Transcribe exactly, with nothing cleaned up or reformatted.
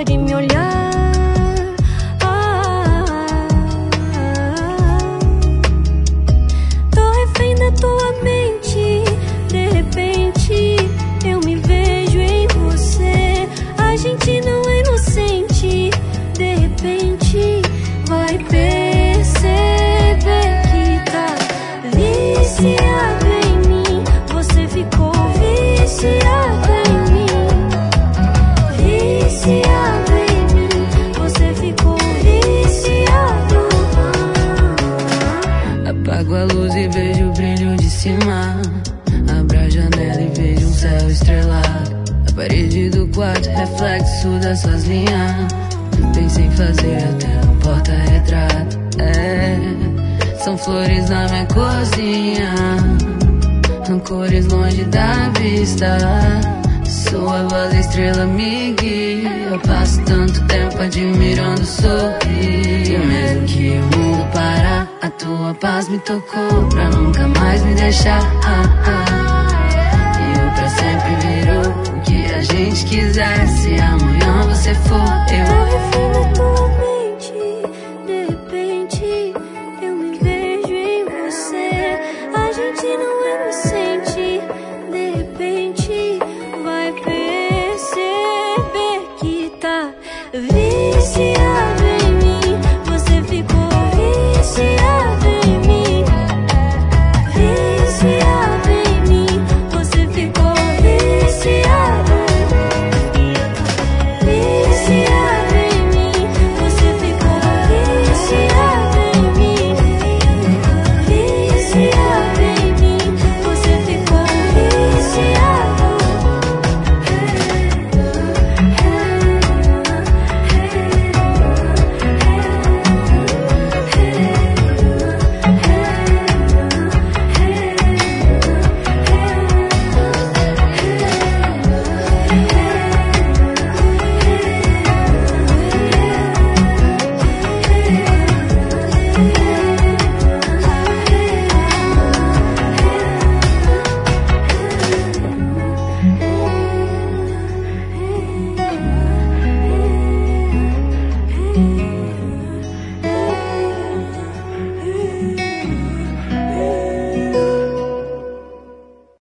gosta de me olhar. Ah, tô refém da tua mente. De repente eu me vejo em você. A gente não é inocente. De repente vai perceber que tá viciado em mim. Você ficou viciado em mim. Viciado em mim. Você ficou viciado. Apago a luz e vejo o brilho de cima. Abro a janela e vejo um céu estrelado. A parede do quarto, reflexo dessas linhas. Pensei em fazer até um porta-retrato. É, são flores na minha cozinha, cores longe da vista. Sua voz estrela me guia. Eu passo tanto tempo admirando o sorrir. Mesmo que o mundo parar, a tua paz me tocou pra nunca mais me deixar. ah, ah. E eu pra sempre virou o que a gente quiser. Se amanhã você for, eu